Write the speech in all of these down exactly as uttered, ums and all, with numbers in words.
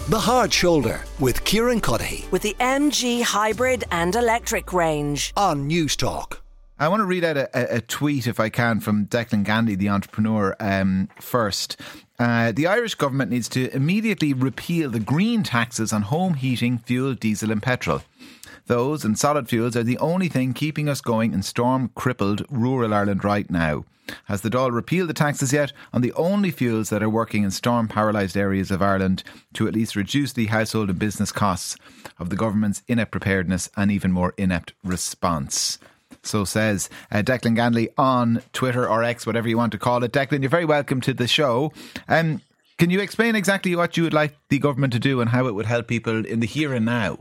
The Hard Shoulder with Kieran Cuddihy. With the M G hybrid and electric range. On News Talk. I want to read out a, a tweet, if I can, from Declan Gandy, the entrepreneur, um, first. Uh, the Irish government needs to immediately repeal the green taxes on home heating, fuel, diesel and petrol. Those and solid fuels are the only thing keeping us going in storm-crippled rural Ireland right now. Has the Dáil repealed the taxes yet on the only fuels that are working in storm-paralysed areas of Ireland to at least reduce the household and business costs of the government's inept preparedness and even more inept response? So says uh, Declan Ganley on Twitter or X, whatever you want to call it. Declan, you're very welcome to the show. Um, can you explain exactly what you would like the government to do and how it would help people in the here and now?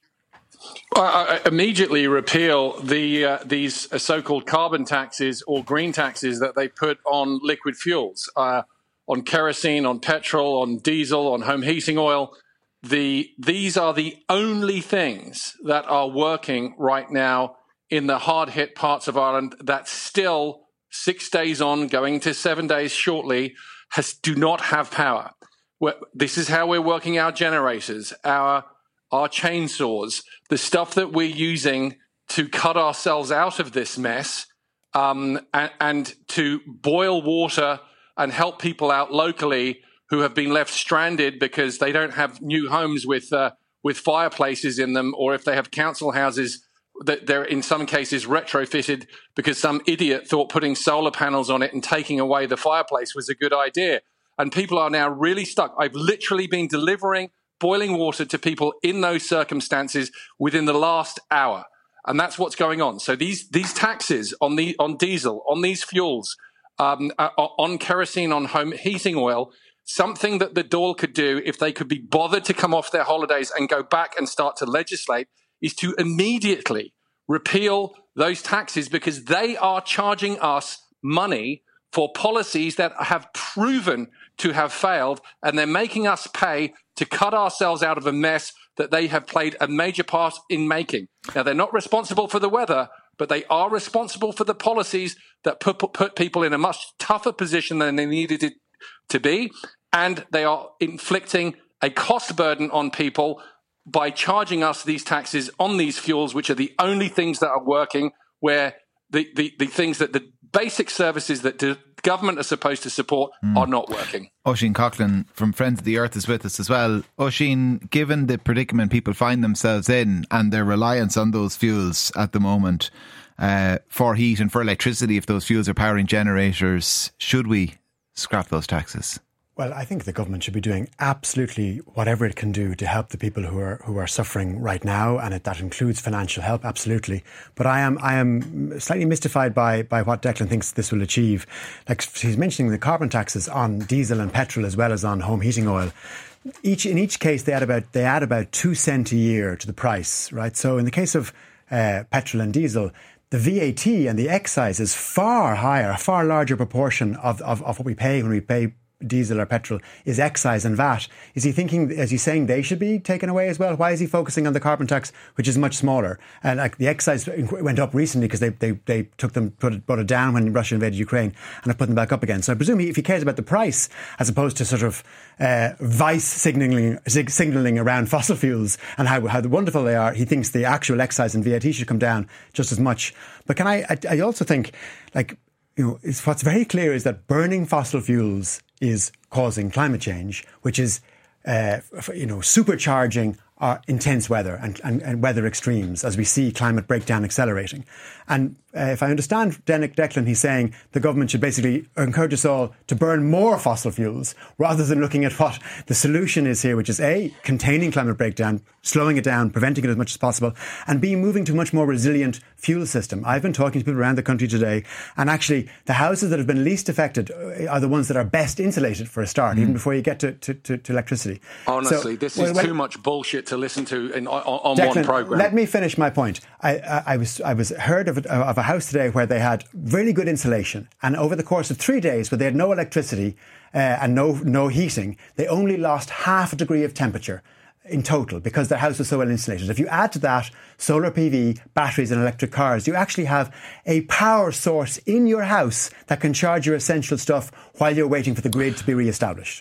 Uh, immediately repeal the uh, these uh, so-called carbon taxes or green taxes that they put on liquid fuels, uh, on kerosene, on petrol, on diesel, on home heating oil. The these are the only things that are working right now in the hard-hit parts of Ireland that still, six days on, going to seven days shortly, has do not have power. We're, this is how we're working our generators, our our chainsaws, the stuff that we're using to cut ourselves out of this mess, um, and, and to boil water and help people out locally who have been left stranded because they don't have new homes with uh, with fireplaces in them, or if they have council houses that they're in some cases retrofitted because some idiot thought putting solar panels on it and taking away the fireplace was a good idea. And people are now really stuck. I've literally been delivering boiling water to people in those circumstances within the last hour. And that's what's going on. So these these taxes on the on diesel, on these fuels, um, uh, on kerosene, on home heating oil, something that the Dáil could do if they could be bothered to come off their holidays and go back and start to legislate is to immediately repeal those taxes, because they are charging us money for policies that have proven to have failed, and they're making us pay to cut ourselves out of a mess that they have played a major part in making. Now, they're not responsible for the weather, but they are responsible for the policies that put, put people in a much tougher position than they needed it to be, and they are inflicting a cost burden on people by charging us these taxes on these fuels, which are the only things that are working, where the, the, the things that the basic services that the government are supposed to support mm. are not working. Oisin Coughlin from Friends of the Earth is with us as well. Oisin, given the predicament people find themselves in and their reliance on those fuels at the moment uh, for heat and for electricity, if those fuels are powering generators, should we scrap those taxes? Well, I think the government should be doing absolutely whatever it can do to help the people who are who are suffering right now, and it, that includes financial help, absolutely. But I am I am slightly mystified by by what Declan thinks this will achieve. Like he's mentioning the carbon taxes on diesel and petrol as well as on home heating oil. Each in each case, they add about they add about two cent a year to the price, right? So in the case of uh, petrol and diesel, the V A T and the excise is far higher, a far larger proportion of of, of what we pay when we pay diesel or petrol is excise and V A T. Is he thinking, is he saying they should be taken away as well? Why is he focusing on the carbon tax, which is much smaller? And like the excise went up recently because they, they, they took them, put it, put it down when Russia invaded Ukraine, and have put them back up again. So I presume he, if he cares about the price, as opposed to sort of uh, vice signalling, signalling around fossil fuels and how, how wonderful they are, he thinks the actual excise and V A T should come down just as much. But can I, I, I also think, like, you know, it's, what's very clear is that burning fossil fuels is causing climate change, which is, uh, you know, supercharging our intense weather and, and, and weather extremes as we see climate breakdown accelerating. And uh, if I understand Declan, he's saying the government should basically encourage us all to burn more fossil fuels rather than looking at what the solution is here, which is A, containing climate breakdown, slowing it down, preventing it as much as possible, and B, moving to a much more resilient fuel system. I've been talking to people around the country today, and actually the houses that have been least affected are the ones that are best insulated for a start, mm. even before you get to, to, to, to electricity. Honestly, so, this is well, too much bullshit to listen to in, on, on Declan, one programme. Let me finish my point. I, I, I was I was heard of a, of a house today where they had really good insulation, and over the course of three days where they had no electricity uh, and no no heating, they only lost half a degree of temperature in total because their house was so well insulated. If you add to that solar P V, batteries and electric cars, you actually have a power source in your house that can charge your essential stuff while you're waiting for the grid to be re-established.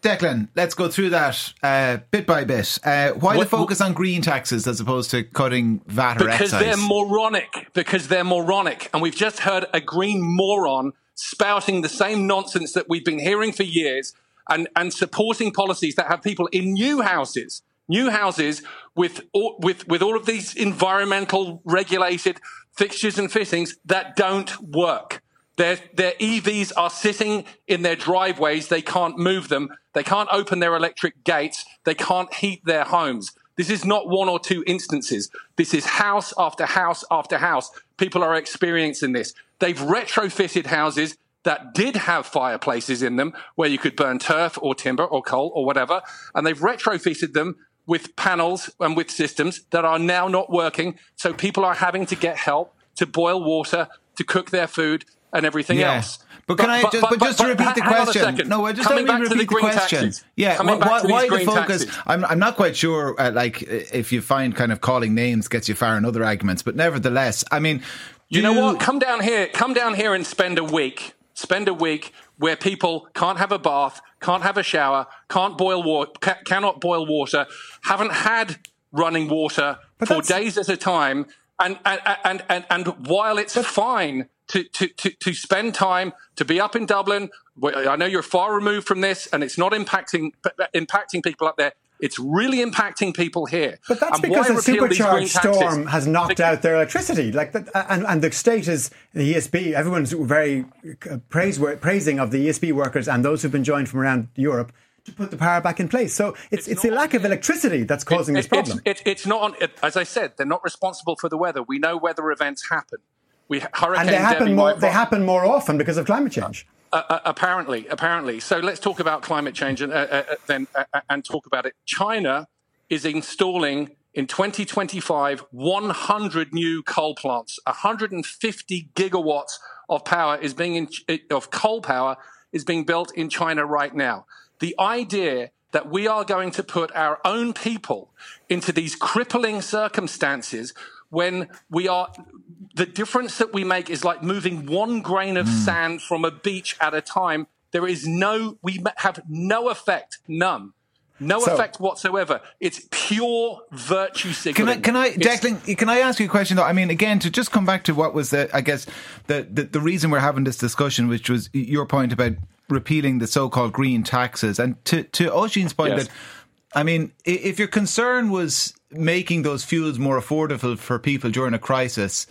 Declan, let's go through that uh, bit by bit. Uh, why what, the focus on green taxes as opposed to cutting V A T or excise? Because they're moronic. Because they're moronic. And we've just heard a green moron spouting the same nonsense that we've been hearing for years and, and supporting policies that have people in new houses, new houses with all, with, with all of these environmental regulated fixtures and fittings that don't work. Their, their E Vs are sitting in their driveways. They can't move them. They can't open their electric gates. They can't heat their homes. This is not one or two instances. This is house after house after house. People are experiencing this. They've retrofitted houses that did have fireplaces in them where you could burn turf or timber or coal or whatever. And they've retrofitted them with panels and with systems that are now not working. So people are having to get help to boil water, to cook their food and everything yeah. else. But can but, I just, but, but just to repeat the question? No, I just Coming don't back repeat to the, the question. Taxes. Yeah, Coming why, back to why these the focus? Taxes. I'm, I'm not quite sure. Uh, like, if you find kind of calling names gets you far in other arguments, but nevertheless, I mean, you know what? Come down here. Come down here and spend a week. Spend a week where people can't have a bath, can't have a shower, can't boil water, ca- cannot boil water, haven't had running water but for days at a time, and and and and, and while it's fine. To, to, to, to spend time, to be up in Dublin. I know you're far removed from this and it's not impacting impacting people up there. It's really impacting people here. But that's and because why a supercharged storm taxes? has knocked out their electricity. Like that, and, and the state is, the E S B, everyone's very praise, praising of the E S B workers and those who've been joined from around Europe to put the power back in place. So it's it's, it's the lack of electricity that's causing it, this problem. It's, it, it's not, on, it, as I said, they're not responsible for the weather. We know weather events happen. We, Hurricane and they happen Debbie, more. They happen more often because of climate change. Uh, uh, apparently, apparently. So let's talk about climate change and uh, uh, then uh, and talk about it. China is installing in twenty twenty-five one hundred new coal plants. one hundred fifty gigawatts of power is being in, of coal power is being built in China right now. The idea that we are going to put our own people into these crippling circumstances when we are. The difference that we make is like moving one grain of mm. sand from a beach at a time. There is no, we have no effect, none. No so, effect whatsoever. It's pure virtue signaling. Can I, can I Declan, can I ask you a question though? I mean, again, to just come back to what was the, I guess, the, the, the reason we're having this discussion, which was your point about repealing the so-called green taxes. And to, to Oisín's point yes. that, I mean, if your concern was making those fuels more affordable for people during a crisis,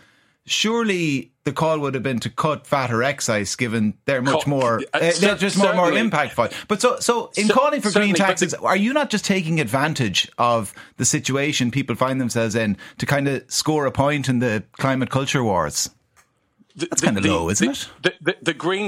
surely the call would have been to cut V A T or excise, given they're much more, uh, they're just more, more impactful. But so, so in so, calling for green taxes, the, are you not just taking advantage of the situation people find themselves in to kind of score a point in the climate culture wars? The, That's kind of low, isn't the, it? The, the, the green,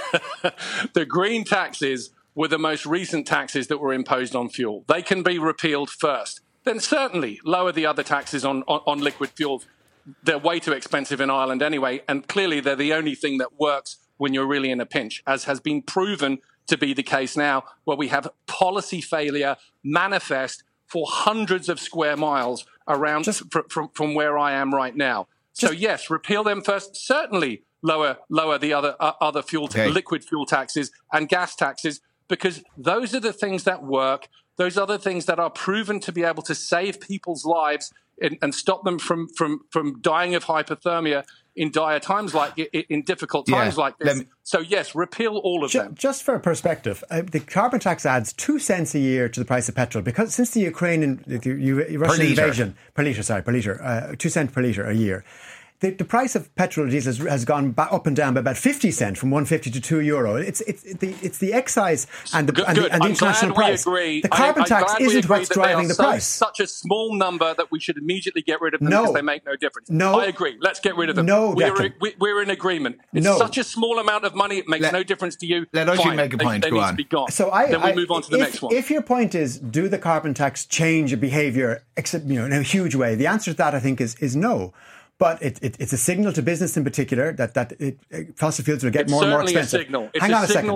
the green taxes were the most recent taxes that were imposed on fuel. They can be repealed first. Then certainly lower the other taxes on, on, on liquid fuels. They're way too expensive in Ireland anyway, and clearly they're the only thing that works when you're really in a pinch, as has been proven to be the case now, where we have policy failure manifest for hundreds of square miles around just, fr- from, from where I am right now. Just, so yes, repeal them first. Certainly lower lower the other uh, other fuel, ta- okay. liquid fuel taxes and gas taxes, because those are the things that work. Those are the things that are proven to be able to save people's lives and, and stop them from, from, from dying of hypothermia in dire times like in difficult times yeah, like this. Me, so yes, repeal all of ju- them. Just for perspective, uh, the carbon tax adds two cents a year to the price of petrol because since the Ukrainian the, the Russian invasion per litre, sorry, per litre, uh, two cents per litre a year. The, the price of petrol and diesel has, has gone back up and down by about fifty cents, from one fifty to two euro. It's it's the it's the excise and the good, and the, and the international price. Agree. The carbon I, tax isn't what's driving the so, price. Such a small number that we should immediately get rid of them no. because they make no difference. No, I agree. Let's get rid of them. No, we're, we, we're in agreement. It's no. such a small amount of money; it makes let, no difference to you. Let Oisín make a point. They, they Go need on. to be gone. So I, then we I, move on to the if, next one. If your point is, do the carbon tax change a behaviour, except you know, in a huge way? The answer to that, I think, is is no. But it, it, it's a signal to business in particular that, that it, it, fossil fuels will get it's more and more expensive. It's certainly a signal. It's Hang a on a signal second. To,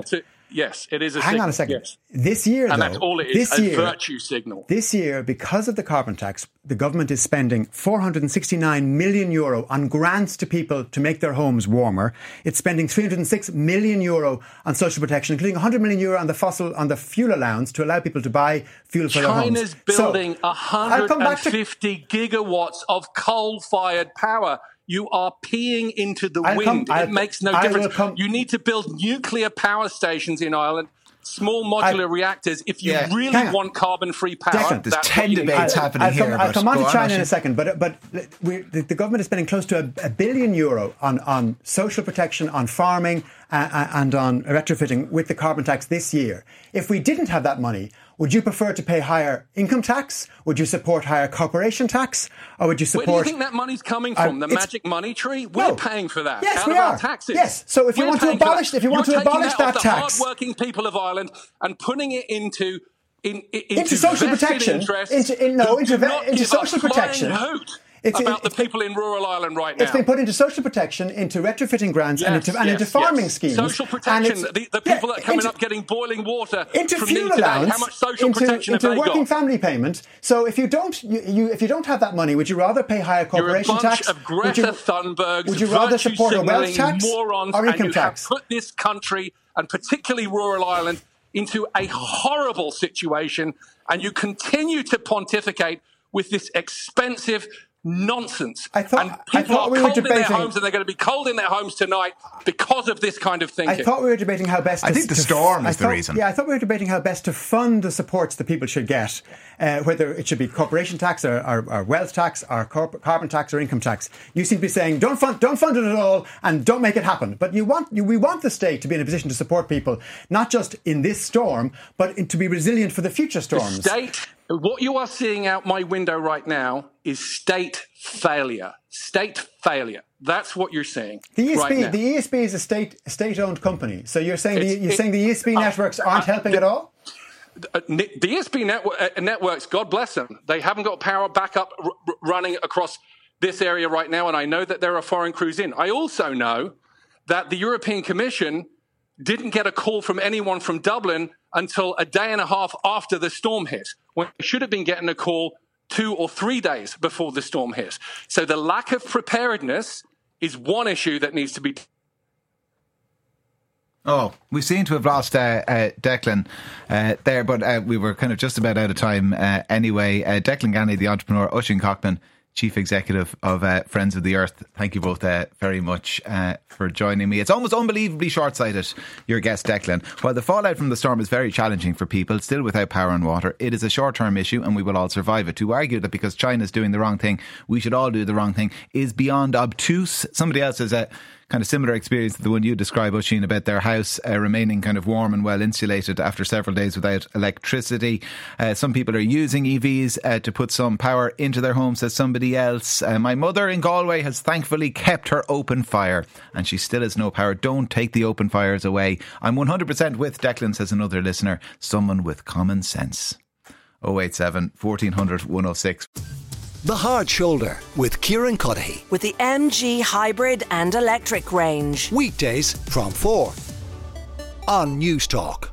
Yes, it is a Hang signal. on a second. Yes. This year, and though, that's all it is, this a year, virtue signal. This year, because of the carbon tax, the government is spending four hundred sixty-nine million euro on grants to people to make their homes warmer. It's spending three hundred six million euro on social protection, including one hundred million euro on the fossil, on the fuel allowance to allow people to buy fuel for their homes. China's building so, one hundred fifty gigawatts of coal-fired power. You are peeing into the I'll wind. Come, it makes no difference. Come, you need to build nuclear power stations in Ireland, small modular I, reactors, if you yeah, really want carbon-free power. Declan, there's ten debates I'll, happening I'll here. Come, I'll come on to on, China actually. in a second, but but we're, the, the government is spending close to a, a billion euro on, on social protection, on farming, uh, and on retrofitting with the carbon tax this year. If we didn't have that money, would you prefer to pay higher income tax? Would you support higher corporation tax? Or would you support... Where do you think that money's coming from? Uh, the magic money tree? We're no. paying for that. Yes, out we of are. Our taxes. Yes. So if you We're want to abolish, if you want You're to abolish that, that tax, the hard-working people of Ireland and putting it into in, in, into, into social protection, into in, no, into, into social protection. It's about it, the people in rural Ireland right now. It's been put into social protection, into retrofitting grants, yes, and into, and yes, into farming yes. schemes. Social protection. The, the people yeah, that are coming into, up getting boiling water into from fuel me today. allowance, How much social into, protection into have they working got? family payment. So if you don't, you, you if you don't have that money, would you rather pay higher corporation You're a bunch tax? of Greta would you, Thunbergs, would you rather support a wealth tax morons, or income and you tax? Have put this country and particularly rural Ireland into a horrible situation, and you continue to pontificate with this expensive nonsense. I thought, and people I thought are we cold were debating, in their homes, and they're going to be cold in their homes tonight because of this kind of thinking. I thought we were debating how best. I to, think the to, storm I is thought, the reason. Yeah, I thought we were debating how best to fund the supports that people should get, uh, whether it should be corporation tax or, or, or wealth tax or corp- carbon tax or income tax. You seem to be saying don't fund, don't fund it at all, and don't make it happen. But you want, you, we want the state to be in a position to support people, not just in this storm, but in, to be resilient for the future storms. The state. What you are seeing out my window right now is state failure. State failure. That's what you're seeing. The E S B, right now. the E S B is a state state-owned company. So you're saying It's, the, you're it, saying the E S B uh, networks aren't uh, helping the, at all? Uh, the E S B network, uh, networks, God bless them, they haven't got power backup r- r- running across this area right now, and I know that there are foreign crews in. I also know that the European Commission didn't get a call from anyone from Dublin until a day and a half after the storm hit, when they should have been getting a call two or three days before the storm hit. So the lack of preparedness is one issue that needs to be... Oh, we seem to have lost uh, uh, Declan uh, there, but uh, we were kind of just about out of time uh, anyway. Uh, Declan Gandy, the entrepreneur, Oisin Cockman, Chief Executive of uh, Friends of the Earth. Thank you both uh, very much uh, for joining me. It's almost unbelievably short-sighted, your guest Declan. While the fallout from the storm is very challenging for people still without power and water, it is a short-term issue and we will all survive it. To argue that because China's doing the wrong thing, we should all do the wrong thing is beyond obtuse. Somebody else has a kind of similar experience to the one you describe, Oisin, about their house uh, remaining kind of warm and well insulated after several days without electricity. Uh, some people are using E Vs uh, to put some power into their home, says somebody else. Uh, my mother in Galway has thankfully kept her open fire and she still has no power. Don't take the open fires away. I'm one hundred percent with Declan, says another listener. Someone with common sense. oh eight seven, fourteen hundred, one oh six. The Hard Shoulder with Kieran Cuddihy. With the M G hybrid and electric range. Weekdays from four on News Talk.